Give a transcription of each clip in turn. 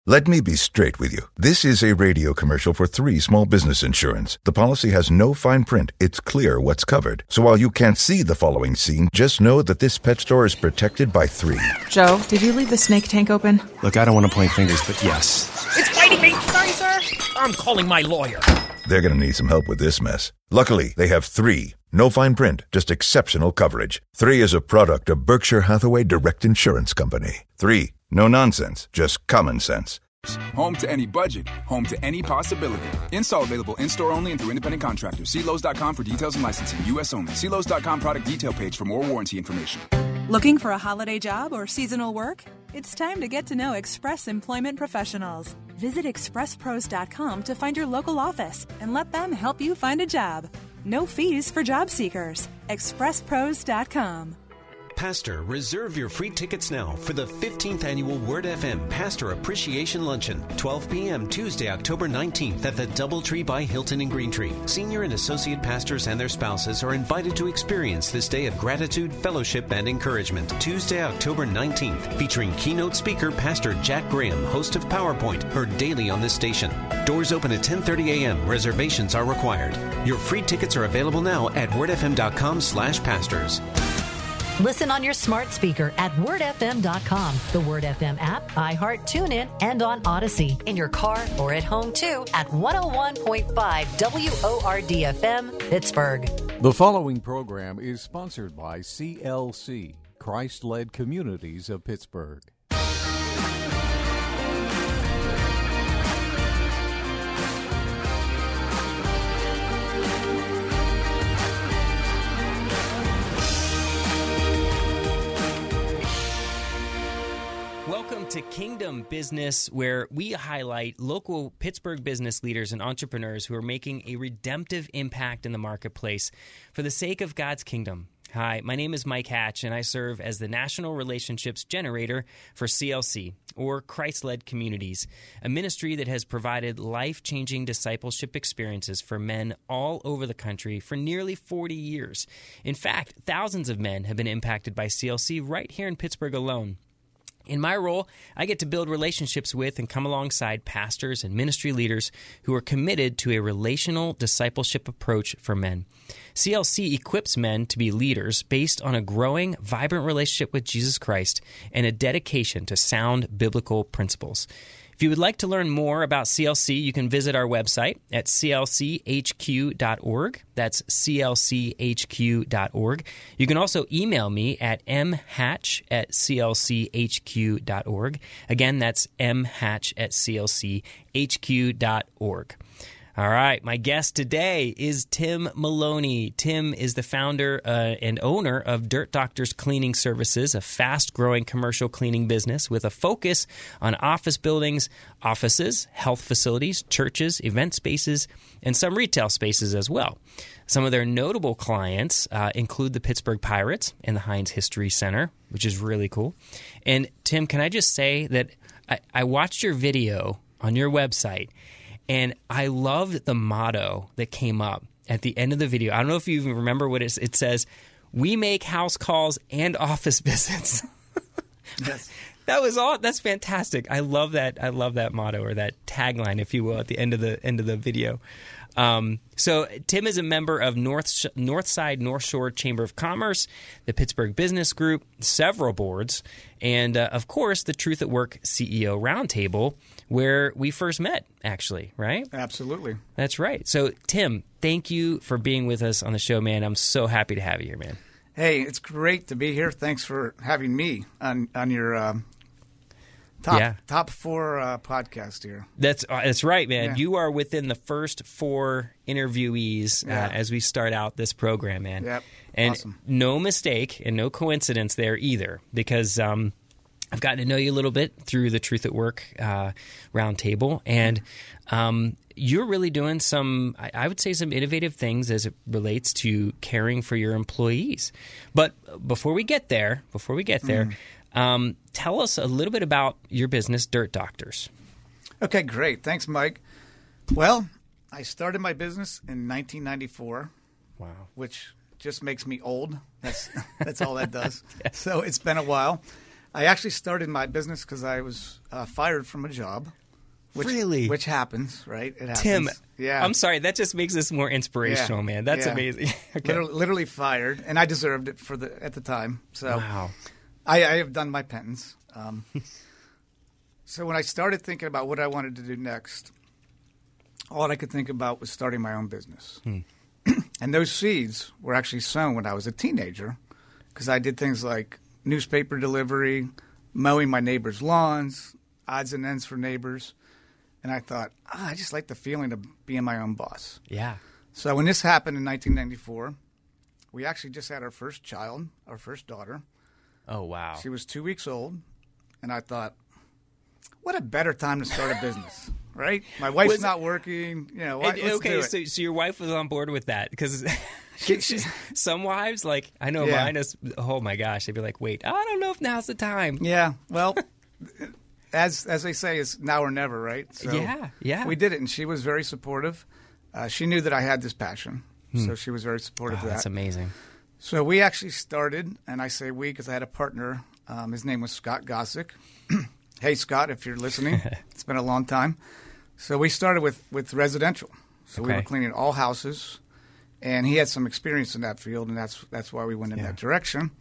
Let me be straight with you. This is a radio commercial for 3 Small Business Insurance. The policy has no fine print. It's clear what's covered. So while you can't see the following scene, just know that this pet store is protected by 3. Joe, did you leave the snake tank open? Look, I don't want to point fingers, but yes. It's biting me! Sorry, sir. I'm calling my lawyer. They're going to need some help with this mess. Luckily, they have 3. No fine print, just exceptional coverage. 3 is a product of Berkshire Hathaway Direct Insurance Company. 3. No nonsense, just common sense. Home to any budget, home to any possibility. Install available in-store only and through independent contractors. See Lowe's.com for details and licensing. U.S. only. See Lowe's.com product detail page for more warranty information. Looking for a holiday job or seasonal work? It's time to get to know Express Employment Professionals. Visit expresspros.com to find your local office and let them help you find a job. No fees for job seekers. expresspros.com. Pastor, reserve your free tickets now for the 15th Annual Word FM Pastor Appreciation Luncheon, 12 p.m. Tuesday, October 19th at the Doubletree by Hilton in Greentree. Senior and associate pastors and their spouses are invited to experience this day of gratitude, fellowship, and encouragement. Tuesday, October 19th, featuring keynote speaker Pastor Jack Graham, host of PowerPoint, heard daily on this station. Doors open at 10:30 a.m. Reservations are required. Your free tickets are available now at wordfm.com/pastors. Listen on your smart speaker at wordfm.com, the Word FM app, iHeart, TuneIn, and on Odyssey. In your car or at home, too, at 101.5 WORD-FM, Pittsburgh. The following program is sponsored by CLC, Christ-Led Communities of Pittsburgh. Welcome to Kingdom Business, where we highlight local Pittsburgh business leaders and entrepreneurs who are making a redemptive impact in the marketplace for the sake of God's kingdom. Hi, my name is Mike Hatch, and I serve as the National Relationships Generator for CLC, or Christ-Led Communities, a ministry that has provided life-changing discipleship experiences for men all over the country for nearly 40 years. In fact, thousands of men have been impacted by CLC right here in Pittsburgh alone. In my role, I get to build relationships with and come alongside pastors and ministry leaders who are committed to a relational discipleship approach for men. CLC equips men to be leaders based on a growing, vibrant relationship with Jesus Christ and a dedication to sound biblical principles. If you would like to learn more about CLC, you can visit our website at clchq.org. That's clchq.org. You can also email me at mhatch@clchq.org. Again, that's mhatch@clchq.org. All right, my guest today is Tim Maloney. Tim is the founder and owner of Dirt Doctors Cleaning Services, a fast-growing commercial cleaning business with a focus on office buildings, offices, health facilities, churches, event spaces, and some retail spaces as well. Some of their notable clients include the Pittsburgh Pirates and the Heinz History Center, which is really cool. And Tim, can I just say that I watched your video on your website, and I loved the motto that came up at the end of the video. I don't know if you even remember what it says. We make house calls and office visits. Yes. That's fantastic. I love that motto, or that tagline, if you will, at the end of the video. So Tim is a member of Northside North Shore Chamber of Commerce, the Pittsburgh Business Group, several boards, and of course the Truth at Work CEO Roundtable, where we first met, actually, right? Absolutely. That's right. So Tim, thank you for being with us on the show, man. I'm so happy to have you here, man. Hey, it's great to be here. Thanks for having me on your top 4 podcast here. That's right, man. Yeah. You are within the first 4 interviewees as we start out this program, man. Yep. And awesome. No mistake and no coincidence there either, because I've gotten to know you a little bit through the Truth at Work Roundtable, and you're really doing some, I would say, some innovative things as it relates to caring for your employees. But before we get there, tell us a little bit about your business, Dirt Doctors. Okay, great. Thanks, Mike. Well, I started my business in 1994. Wow. Which just makes me old. That's all that does. So it's been a while. I actually started my business because I was fired from a job. Which happens, right? It happens. Tim, yeah. I'm sorry. That just makes this more inspirational, man. That's amazing. Okay. Literally fired, and I deserved it at the time. So wow. I have done my penance. So when I started thinking about what I wanted to do next, all I could think about was starting my own business. And those seeds were actually sown when I was a teenager because I did things like newspaper delivery, mowing my neighbors' lawns, odds and ends for neighbors. And I thought, I just like the feeling of being my own boss. Yeah. So when this happened in 1994, we actually just had our first child, our first daughter. Oh, wow. She was 2 weeks old. And I thought, what a better time to start a business, right? My wife's not working. You know, let's do it. So your wife was on board with that because some wives, like, I know mine is, oh my gosh, they'd be like, wait, I don't know if now's the time. Yeah, well, as they say, it's now or never, right? So yeah. We did it, and she was very supportive. She knew that I had this passion, so she was very supportive of that. That's amazing. So we actually started, and I say we because I had a partner. His name was Scott Gossick. Hey, Scott, if you're listening, it's been a long time. So we started with residential. So we were cleaning all houses, and he had some experience in that field, and that's why we went in that direction.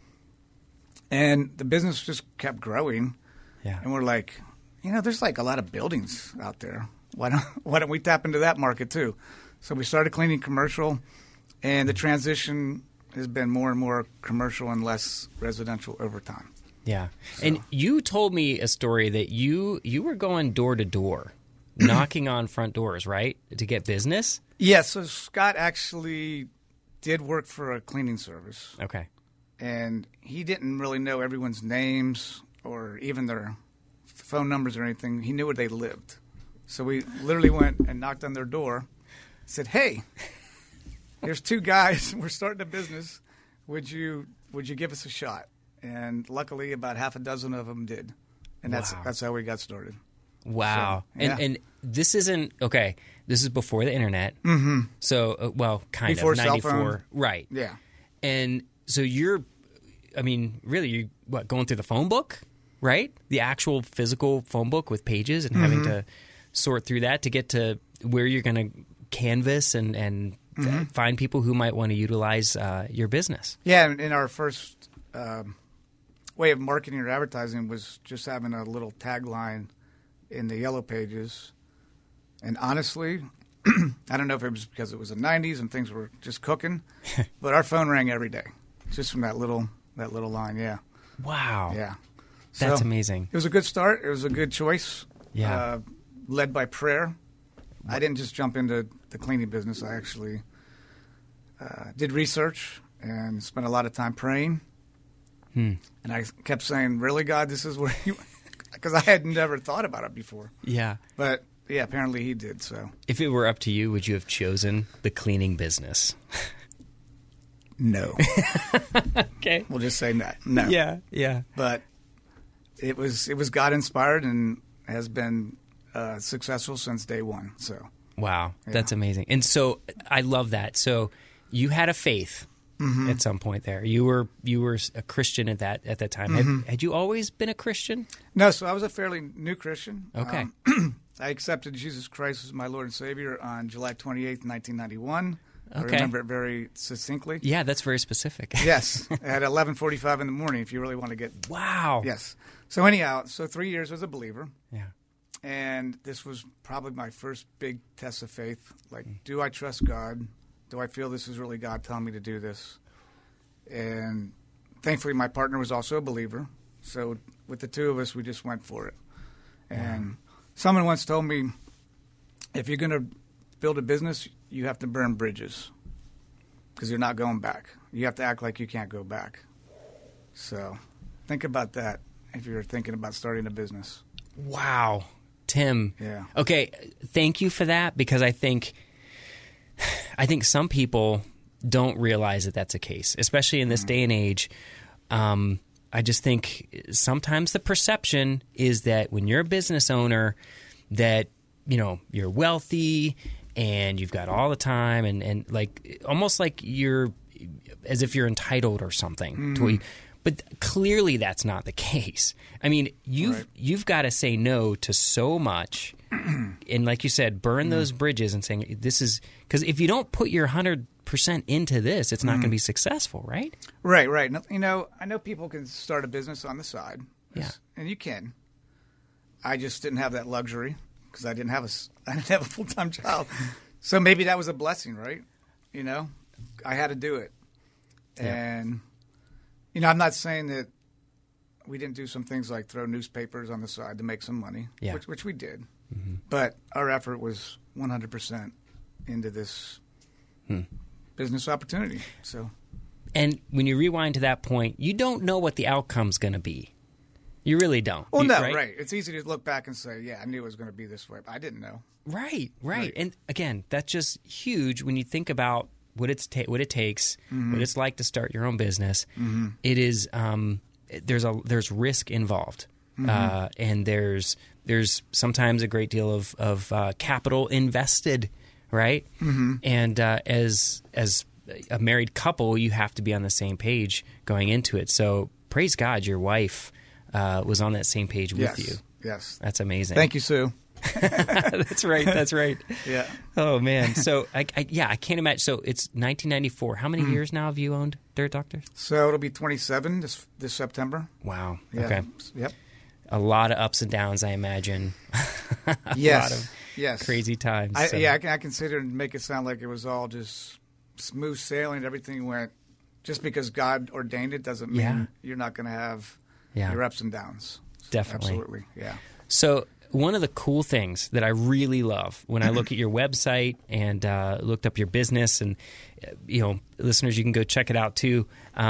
And the business just kept growing. Yeah. And we're like, there's like a lot of buildings out there. Why don't we tap into that market too? So we started cleaning commercial, and the transition has been more and more commercial and less residential over time. Yeah. So. And you told me a story that you were going door to door, knocking on front doors, right, to get business? Yeah. So Scott actually did work for a cleaning service. Okay. And he didn't really know everyone's names or even their phone numbers or anything. He knew where they lived. So we literally went and knocked on their door, said, hey, here's two guys. We're starting a business. Would you give us a shot? And luckily, about half a dozen of them did. And that's how we got started. Wow. So, yeah. And this isn't, okay, this is before the internet. Mm-hmm. So, kind before of, 94. Cell phone. Right. Yeah. And so you're going through the phone book, right? The actual physical phone book with pages and having to sort through that to get to where you're going to canvas and find people who might want to utilize your business. Yeah, and our first way of marketing or advertising was just having a little tagline in the yellow pages. And honestly, I don't know if it was because it was the 90s and things were just cooking, but our phone rang every day just from that little line, yeah. Wow. Yeah. That's so, amazing. It was a good start. It was a good choice. Yeah. Led by prayer. I didn't just jump into the cleaning business. I actually did research and spent a lot of time praying. And I kept saying, really, God, this is where you... Because I had never thought about it before. Yeah. But, yeah, apparently he did, so... If it were up to you, would you have chosen the cleaning business? No. Okay. We'll just say that. No. Yeah. But it was God-inspired and has been successful since day one, so... Wow. Yeah. That's amazing. And so I love that. So you had a faith at some point there. You were a Christian at that time. Had you always been a Christian? No, so I was a fairly new Christian. Okay. I accepted Jesus Christ as my Lord and Savior on July 28th, 1991. Okay. I remember it very succinctly. Yeah, that's very specific. Yes, at 11:45 in the morning if you really want to get... Wow. Yes. So anyhow, 3 years as a believer. Yeah. And this was probably my first big test of faith. Like, do I trust God? Do I feel this is really God telling me to do this? And thankfully, my partner was also a believer. So with the two of us, we just went for it. And someone once told me, if you're going to build a business, you have to burn bridges because you're not going back. You have to act like you can't go back. So think about that if you're thinking about starting a business. Wow. Tim. Yeah. Okay, thank you for that because I think some people don't realize that that's a case, especially in this day and age. I just think sometimes the perception is that when you're a business owner that, you're wealthy and you've got all the time and like almost like you're as if you're entitled or something. But clearly that's not the case. I mean, you've got to say no to so much, and like you said, burn those bridges and saying this is because if you don't put your 100% into this, it's not going to be successful, right? Right. You know, I know people can start a business on the side, and you can. I just didn't have that luxury because I didn't have a full-time job, so maybe that was a blessing, right? You know, I had to do it, and. You know, I'm not saying that we didn't do some things like throw newspapers on the side to make some money, which we did. Mm-hmm. But our effort was 100% into this business opportunity. So, and when you rewind to that point, you don't know what the outcome's going to be. You really don't. Well, no, right? It's easy to look back and say, yeah, I knew it was going to be this way, but I didn't know. Right. And again, that's just huge when you think about what it takes, what it's like to start your own business. Mm-hmm. It is there's risk involved, and there's sometimes a great deal of capital invested, right? Mm-hmm. And as a married couple, you have to be on the same page going into it. So praise God, your wife was on that same page with you. Yes, that's amazing. Thank you, Sue. That's right. Yeah. Oh man. So I can't imagine. So it's 1994. How many years now have you owned Dirt Doctors? So it'll be 27 this September. Wow. Yeah. Okay. Yep. A lot of ups and downs, I imagine. Yes. A lot of crazy times. I consider and make it sound like it was all just smooth sailing. Everything went just because God ordained it doesn't mean you're not going to have your ups and downs. Definitely. Absolutely. Yeah. So. One of the cool things that I really love when I look at your website and looked up your business, and listeners, you can go check it out too.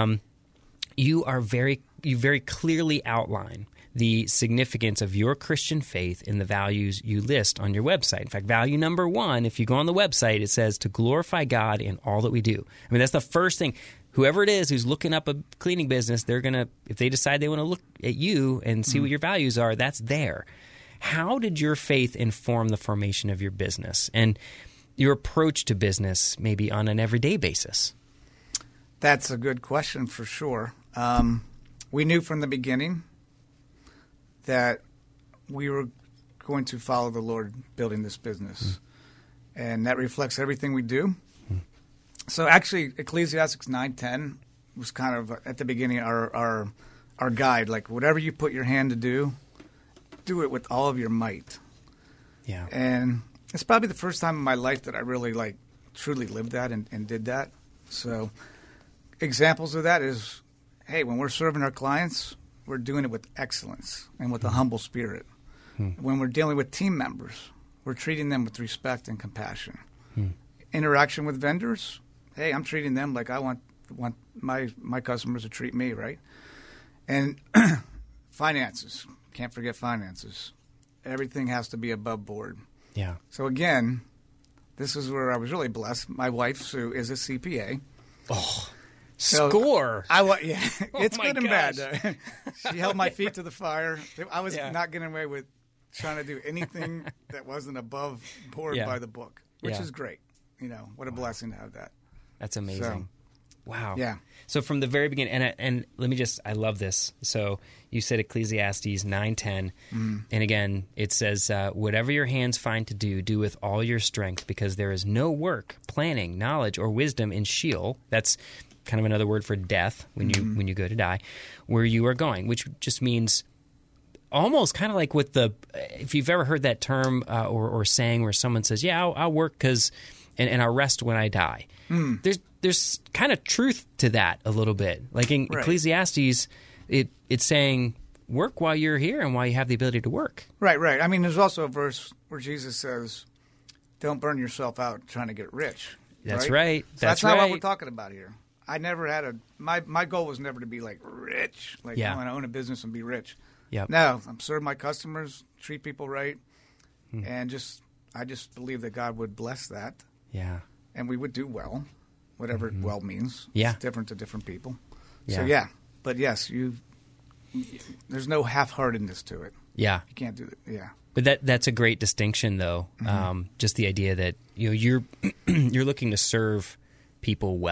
You very clearly outline the significance of your Christian faith in the values you list on your website. In fact, value number 1, if you go on the website, it says to glorify God in all that we do. I mean, that's the first thing. Whoever it is who's looking up a cleaning business, they're gonna, if they decide they want to look at you and see what your values are, that's there. How did your faith inform the formation of your business and your approach to business maybe on an everyday basis? That's a good question for sure. We knew from the beginning that we were going to follow the Lord building this business. And that reflects everything we do. So actually, Ecclesiastes 9:10 was kind of at the beginning our guide. Like whatever you put your hand to do it with all of your might. Yeah. And it's probably the first time in my life that I really truly lived that and did that. So examples of that is, hey, when we're serving our clients, we're doing it with excellence and with a humble spirit. When we're dealing with team members, we're treating them with respect and compassion. Interaction with vendors, hey, I'm treating them like I want my customers to treat me, right? And finances. Can't forget finances. Everything has to be above board. Yeah. So again, this is where I was really blessed. My wife, Sue, is a CPA. Oh, score. It's good and bad. She held my feet to the fire. I was not getting away with trying to do anything that wasn't above board by the book, which is great. What a blessing to have that. That's amazing. Wow. Yeah. So from the very beginning, and let me I love this. So you said Ecclesiastes 9:10, and again, it says, whatever your hands find to do, do with all your strength, because there is no work, planning, knowledge, or wisdom in Sheol. That's kind of another word for death when you go to die, where you are going, which just means almost kind of like with if you've ever heard that term or saying where someone says, I'll work because, and I'll rest when I die. There's kind of truth to that a little bit. Like in Ecclesiastes, it's saying work while you're here and while you have the ability to work. Right. I mean, there's also a verse where Jesus says, don't burn yourself out trying to get rich. That's right. So that's not what we're talking about here. I never had my goal was never to be like rich. I want to own a business and be rich. Yep. No, I'm serving my customers, treat people right, and I just believe that God would bless that. Yeah. And we would do well. Whatever well means. Yeah. It's different to different people. Yeah. So, But, yes, there's no half-heartedness to it. Yeah. You can't do it. Yeah. But that's a great distinction, though. Just the idea that you're you're looking to serve people well.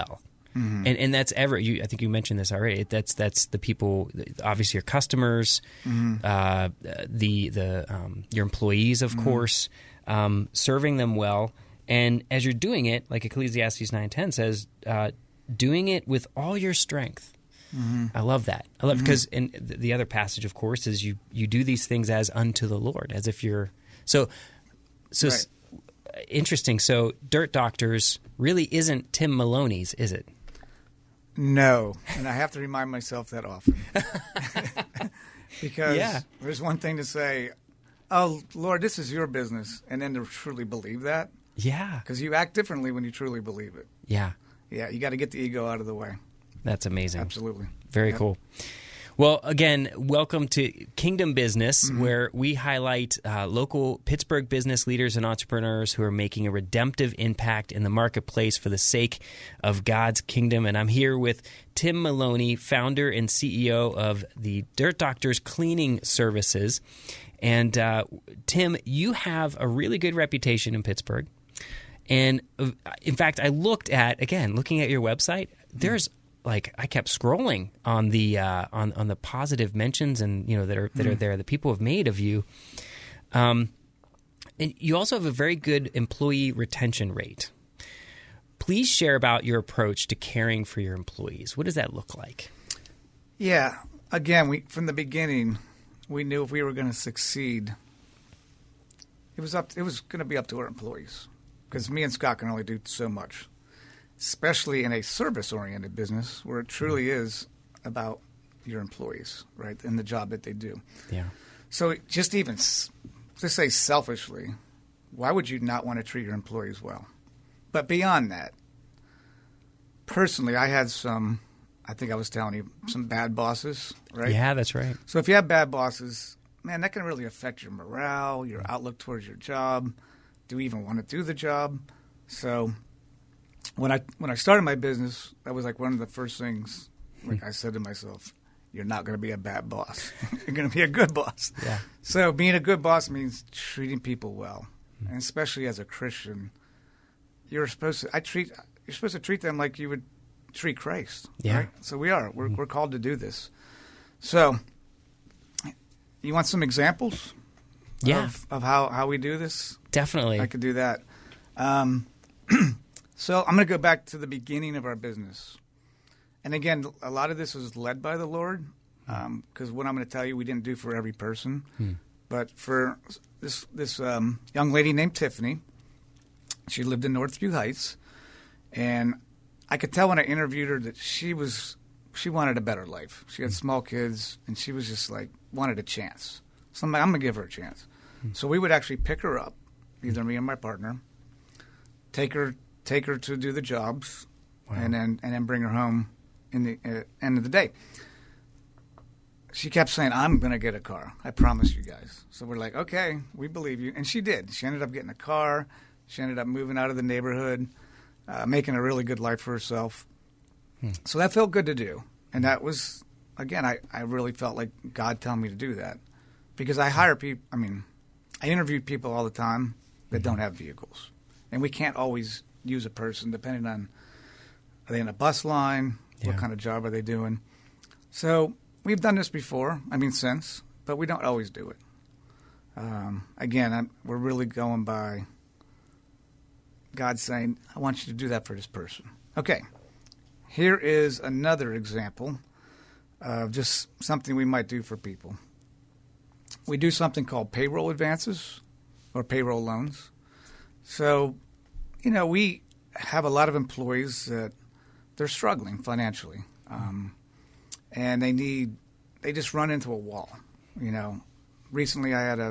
And that's I think you mentioned this already. That's the people, obviously your customers, your employees, of course, serving them well. And as you're doing it, like Ecclesiastes 9:10 says, doing it with all your strength. I love that. I love because in the other passage, of course, is you do these things as unto the Lord, as if you're right. Interesting. So Dirt Doctors really isn't Tim Maloney's, is it? No, and I have to remind myself that often. Because there's one thing to say, oh, Lord, this is your business, and then to truly believe that. Yeah. Because you act differently when you truly believe it. Yeah. Yeah, you got to get the ego out of the way. That's amazing. Absolutely. Very cool. Well, again, welcome to Kingdom Business, where we highlight local Pittsburgh business leaders and entrepreneurs who are making a redemptive impact in the marketplace for the sake of God's kingdom. And I'm here with Tim Maloney, founder and CEO of the Dirt Doctors Cleaning Services. And Tim, you have a really good reputation in Pittsburgh. And in fact, I looking at your website, there's I kept scrolling on the on the positive mentions and that are there that people have made of you. And you also have a very good employee retention rate. Please share about your approach to caring for your employees. What does that look like? Yeah, again, from the beginning, we knew if we were going to succeed, it was going to be up to our employees, because me and Scott can only do so much. Especially in a service-oriented business where it truly is about your employees, right, and the job that they do. Yeah. So just say selfishly, why would you not want to treat your employees well? But beyond that, personally, I had I think I was telling you, some bad bosses, right? Yeah, that's right. So if you have bad bosses, man, that can really affect your morale, your outlook towards your job. Do you even want to do the job? So when I started my business, that was like one of the first things. Like I said to myself, "You're not going to be a bad boss. You're going to be a good boss." Yeah. So being a good boss means treating people well, and especially as a Christian, you're supposed to treat them like you would treat Christ. Yeah. Right? So we're called to do this. So you want some examples? Yeah. Of how we do this? Definitely. I could do that. So I'm going to go back to the beginning of our business. And again, a lot of this was led by the Lord, because what I'm going to tell you we didn't do for every person. But for this young lady named Tiffany, she lived in Northview Heights, and I could tell when I interviewed her that she wanted a better life. She had small kids, and she was just wanted a chance. So I'm going to give her a chance. So we would actually pick her up, either me or my partner, take her to do the jobs, and then bring her home in the end of the day. She kept saying, "I'm going to get a car. I promise you guys." So we're like, "Okay, we believe you." And she did. She ended up getting a car. She ended up moving out of the neighborhood, making a really good life for herself. So that felt good to do. And that was, again, I really felt like God telling me to do that. Because I hire people, I interview people all the time that don't have vehicles. And we can't always use a person depending on, are they in a bus line? Yeah. What kind of job are they doing? So we've done this before, since, but we don't always do it. Again, we're really going by God saying, I want you to do that for this person. Okay, here is another example of just something we might do for people. We do something called payroll advances or payroll loans. So, we have a lot of employees that they're struggling financially, and they just run into a wall. Recently I had a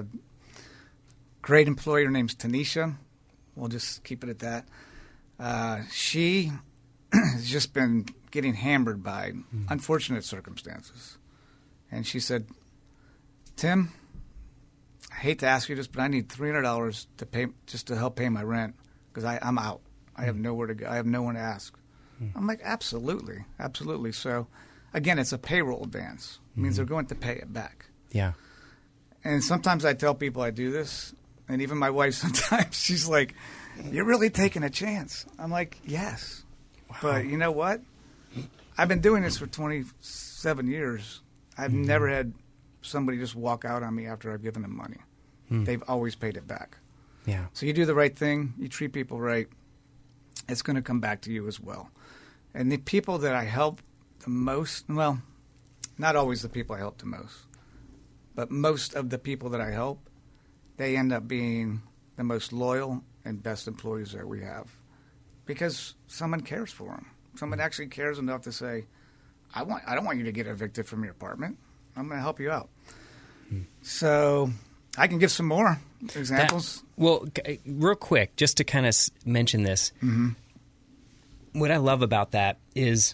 great employee. Her name's Tanisha. We'll just keep it at that. She has just been getting hammered by unfortunate circumstances. And she said, "Tim, I hate to ask you this, but I need $300 to pay just to help pay my rent because I'm out. I have nowhere to go. I have no one to ask." I'm like, absolutely, absolutely. So, again, it's a payroll advance. It means they're going to pay it back. Yeah. And sometimes I tell people I do this, and even my wife sometimes, she's like, "You're really taking a chance." I'm like, yes. But you know what? I've been doing this for 27 years. I've never had somebody just walk out on me after I've given them money. They've always paid it back. Yeah. So you do the right thing, you treat people right, it's going to come back to you as well. And the people that I help the most, well, not always the people I help the most, but most of the people that I help, they end up being the most loyal and best employees that we have because someone cares for them. Someone actually cares enough to say, I don't want you to get evicted from your apartment. I'm going to help you out. So I can give some more examples. Real quick, just to kind of mention this, what I love about that is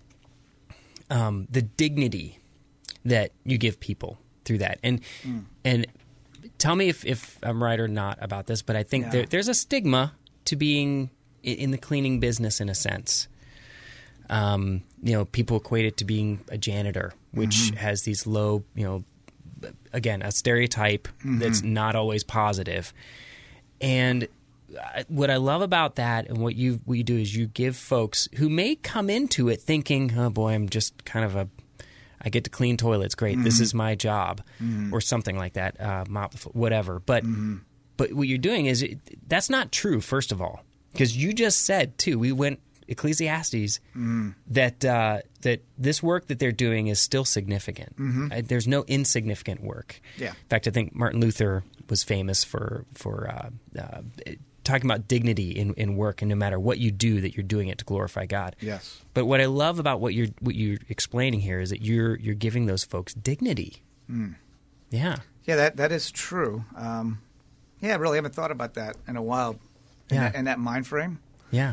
the dignity that you give people through that. And tell me if I'm right or not about this, but I think there's a stigma to being in the cleaning business in a sense. People equate it to being a janitor, which has these low, again, a stereotype that's not always positive. And what I love about that and what you do is you give folks who may come into it thinking, oh boy, I'm just kind of I get to clean toilets. Great. This is my job or something like that, mop, whatever. But what you're doing is that's not true, first of all, because you just said, too, we went Ecclesiastes, that this work that they're doing is still significant. There's no insignificant work. Yeah. In fact, I think Martin Luther was famous for talking about dignity in work, and no matter what you do, that you're doing it to glorify God. Yes. But what I love about what you're explaining here is that you're giving those folks dignity. Yeah. Yeah, that is true. I really haven't thought about that in a while. In that mind frame. Yeah.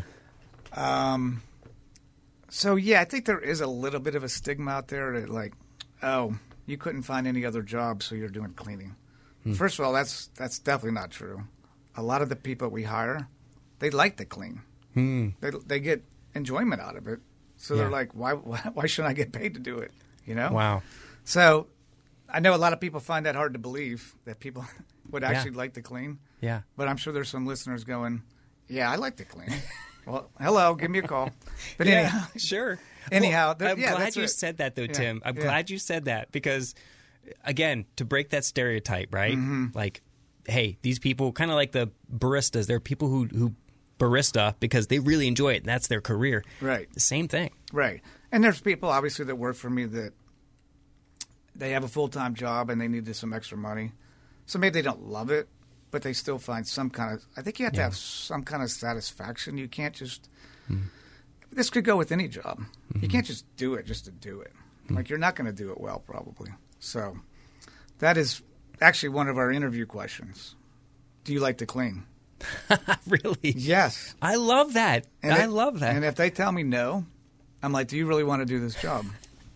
I think there is a little bit of a stigma out there that, like, oh, you couldn't find any other job, so you're doing cleaning. First of all, that's definitely not true. A lot of the people we hire, they like to clean. They get enjoyment out of it. So they're like, why shouldn't I get paid to do it? Wow. So I know a lot of people find that hard to believe, that people would actually like to clean. Yeah. But I'm sure there's some listeners going, yeah, I like to clean. Well, hello, give me a call. But anyhow, sure. Anyhow, I'm glad you said that, though, Tim. I'm glad you said that because, again, to break that stereotype, right? Like, hey, these people, kind of like the baristas, they're people who barista because they really enjoy it and that's their career. Right. The same thing. Right. And there's people, obviously, that work for me that they have a full-time job and they needed some extra money. So maybe they don't love it, but they still find some kind of – I think you have to have some kind of satisfaction. You can't just this could go with any job. You can't just do it just to do it. Like, you're not going to do it well probably. So that is actually one of our interview questions. Do you like to clean? Really? Yes. I love that. I love that. And if they tell me no, I'm like, do you really want to do this job?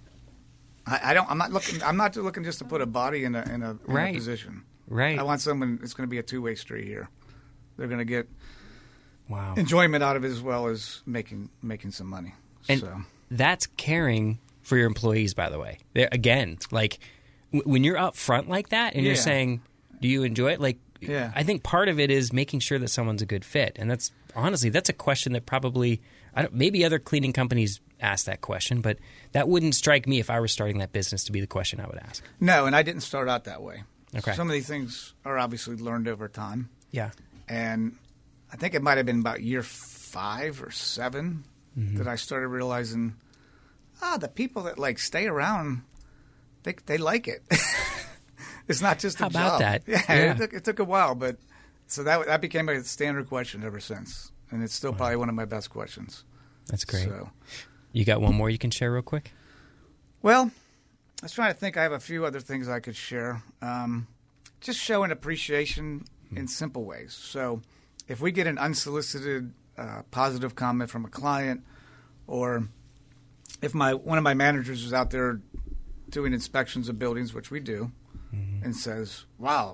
I'm not looking just to put a body in a position. Right. I want someone. It's going to be a two-way street here. They're going to get Wow. enjoyment out of it as well as making some money. And so that's caring for your employees, by the way. Again, like when you're up front like that and you're saying, do you enjoy it? Like, I think part of it is making sure that someone's a good fit. And that's honestly, that's a question that probably, maybe other cleaning companies ask that question, but that wouldn't strike me if I were starting that business to be the question I would ask. No, and I didn't start out that way. Okay. Some of these things are obviously learned over time. Yeah. And I think it might have been about year 5 or 7 that I started realizing, the people that like stay around, they like it. It's not just a job. How about that? Yeah. It took a while, but so that became a standard question ever since, and it's still probably one of my best questions. That's great. So, you got one more you can share real quick? Well, I was trying to think. I have a few other things I could share. Just showing appreciation in simple ways. So if we get an unsolicited positive comment from a client, or if one of my managers is out there doing inspections of buildings, which we do, and says, wow,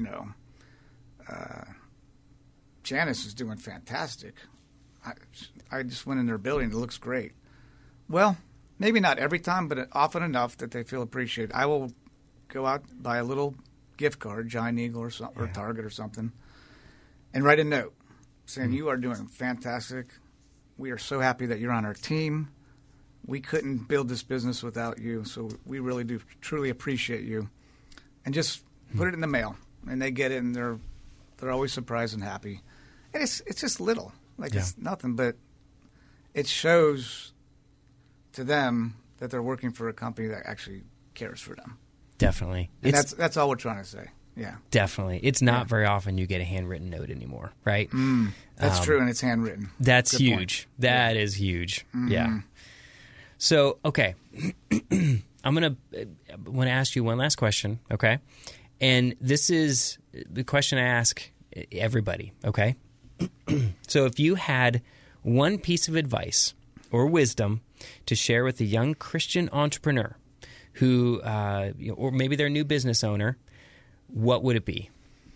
Janice is doing fantastic. I just went in their building. It looks great. Well, maybe not every time, but often enough that they feel appreciated. I will go out, buy a little gift card, Giant Eagle or Target or something, and write a note saying, you are doing fantastic. we are so happy that you're on our team. We couldn't build this business without you, so we really do truly appreciate you. And just put it in the mail, and they get it, and they're always surprised and happy. And it's just little, it's nothing, but it shows to them that they're working for a company that actually cares for them. Definitely. And that's all we're trying to say. Yeah. Definitely. It's not very often you get a handwritten note anymore, right? That's true, and it's handwritten. That's Good huge. point. That is huge. Yeah. So, okay. I'm going to ask you one last question, okay? And this is the question I ask everybody, okay? So if you had one piece of advice or wisdom to share with a young Christian entrepreneur who, or maybe they're a new business owner, what would it be?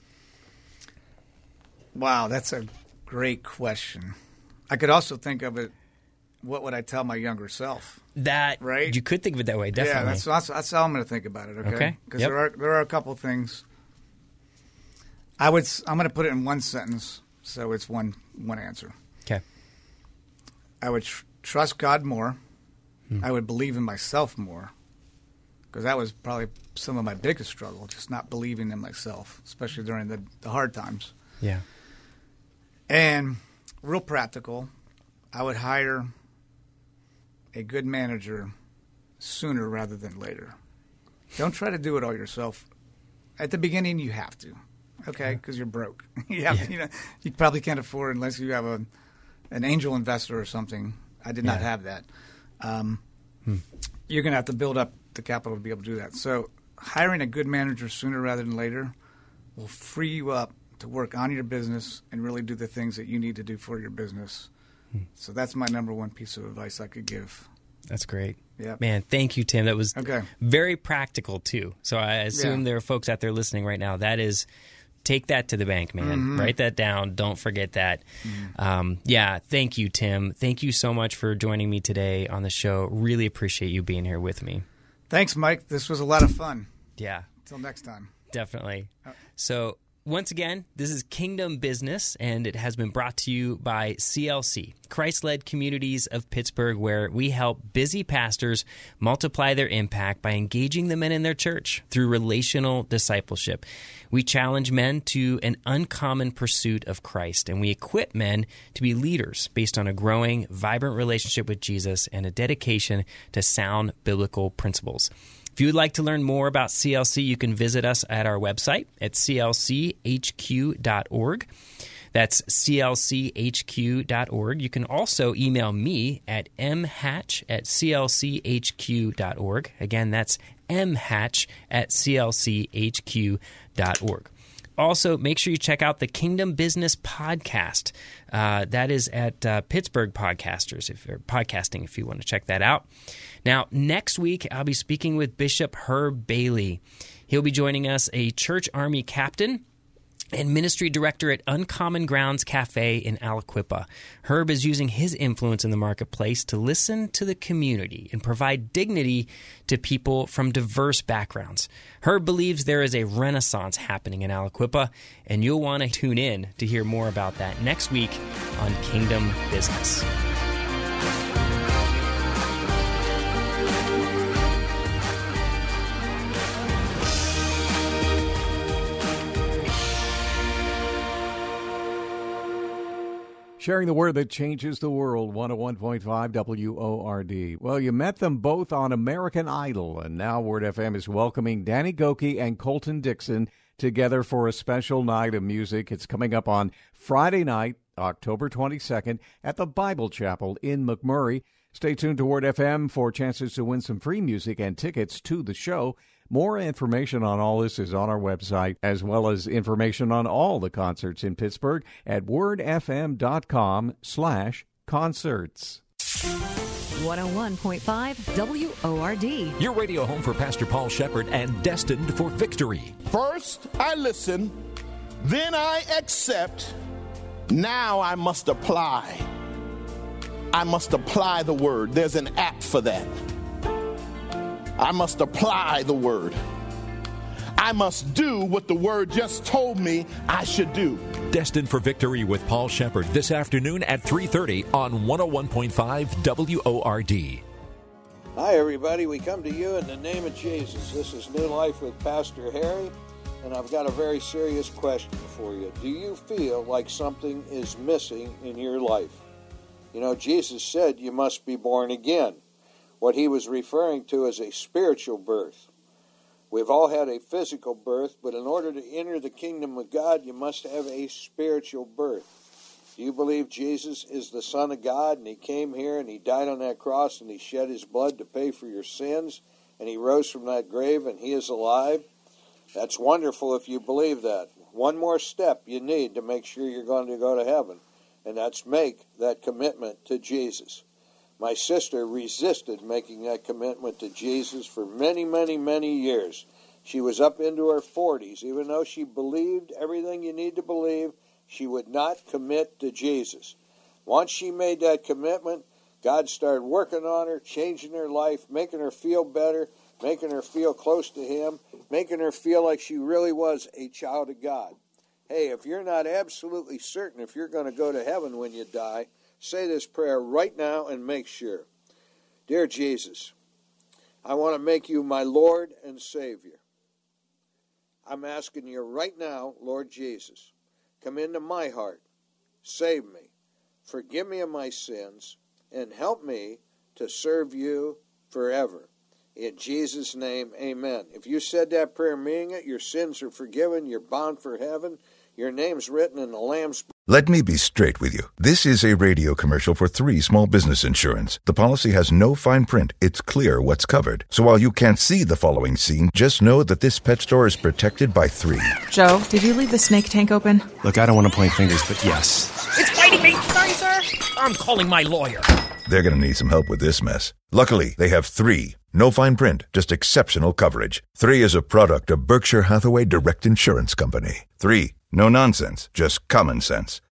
Wow, that's a great question. I could also think of it, what would I tell my younger self? That, right? You could think of it that way, definitely. Yeah, that's how I'm going to think about it, okay? Because there are a couple of things. I'm going to put it in one sentence, so it's one answer. Okay. I would trust God more. I would believe in myself more. Because that was probably some of my biggest struggle, just not believing in myself, especially during the hard times. Yeah. And real practical, I would hire a good manager sooner rather than later. Don't try to do it all yourself. At the beginning, you have to, okay, because you're broke. You probably can't afford unless you have an angel investor or something. I did not have that. You're going to have to build up the capital to be able to do that. So hiring a good manager sooner rather than later will free you up to work on your business and really do the things that you need to do for your business. So that's my number one piece of advice I could give. That's great. Yeah. Man, thank you, Tim. That was very practical, too. So I assume there are folks out there listening right now. That is, take that to the bank, man. Write that down. Don't forget that. Thank you, Tim. Thank you so much for joining me today on the show. Really appreciate you being here with me. Thanks, Mike. This was a lot of fun. Yeah. Until next time. Definitely. So once again, this is Kingdom Business, and it has been brought to you by CLC, Christ-led Communities of Pittsburgh, where we help busy pastors multiply their impact by engaging the men in their church through relational discipleship. We challenge men to an uncommon pursuit of Christ, and we equip men to be leaders based on a growing, vibrant relationship with Jesus and a dedication to sound biblical principles. If you would like to learn more about CLC, you can visit us at our website at clchq.org. That's clchq.org. You can also email me at mhatch@clchq.org. Again, that's mhatch@clchq.org. Also, make sure you check out the Kingdom Business Podcast. That is at Pittsburgh Podcasters, podcasting, if you want to check that out. Now, next week, I'll be speaking with Bishop Herb Bailey. He'll be joining us, a Church Army captain and ministry director at Uncommon Grounds Cafe in Aliquippa. Herb is using his influence in the marketplace to listen to the community and provide dignity to people from diverse backgrounds. Herb believes there is a renaissance happening in Aliquippa, and you'll want to tune in to hear more about that next week on Kingdom Business. Sharing the word that changes the world, 101.5 WORD. Well, you met them both on American Idol, and now Word FM is welcoming Danny Gokey and Colton Dixon together for a special night of music. It's coming up on Friday night, October 22nd, at the Bible Chapel in McMurray. Stay tuned to Word FM for chances to win some free music and tickets to the show. More information on all this is on our website, as well as information on all the concerts in Pittsburgh at wordfm.com/concerts. 101.5 WORD. Your radio home for Pastor Paul Shepard and destined for victory. First, I listen, then I accept, now I must apply. I must apply the word. There's an app for that. I must apply the word. I must do what the word just told me I should do. Destined for Victory with Paul Shepard this afternoon at 3:30 on 101.5 WORD. Hi, everybody. We come to you in the name of Jesus. This is New Life with Pastor Harry, and I've got a very serious question for you. Do you feel like something is missing in your life? You know, Jesus said you must be born again. What he was referring to is a spiritual birth. We've all had a physical birth, but in order to enter the kingdom of God, you must have a spiritual birth. Do you believe Jesus is the Son of God, and he came here and he died on that cross and he shed his blood to pay for your sins, and he rose from that grave and he is alive? That's wonderful if you believe that. One more step you need to make sure you're going to go to heaven, and that's make that commitment to Jesus. My sister resisted making that commitment to Jesus for many, many, many years. She was up into her 40s. Even though she believed everything you need to believe, she would not commit to Jesus. Once she made that commitment, God started working on her, changing her life, making her feel better, making her feel close to him, making her feel like she really was a child of God. Hey, if you're not absolutely certain if you're going to go to heaven when you die, say this prayer right now and make sure. Dear Jesus, I want to make you my Lord and Savior. I'm asking you right now, Lord Jesus, come into my heart, save me, forgive me of my sins, and help me to serve you forever. In Jesus' name, amen. If you said that prayer meaning it, your sins are forgiven, you're bound for heaven, your name's written in the Lamb's book. Let me be straight with you. This is a radio commercial for 3 Small Business Insurance. The policy has no fine print. It's clear what's covered. So while you can't see the following scene, just know that this pet store is protected by 3. Joe, did you leave the snake tank open? Look, I don't want to point fingers, but yes. It's biting me! Sorry, sir. I'm calling my lawyer. They're going to need some help with this mess. Luckily, they have 3. No fine print, just exceptional coverage. 3 is a product of Berkshire Hathaway Direct Insurance Company. 3. No nonsense, just common sense.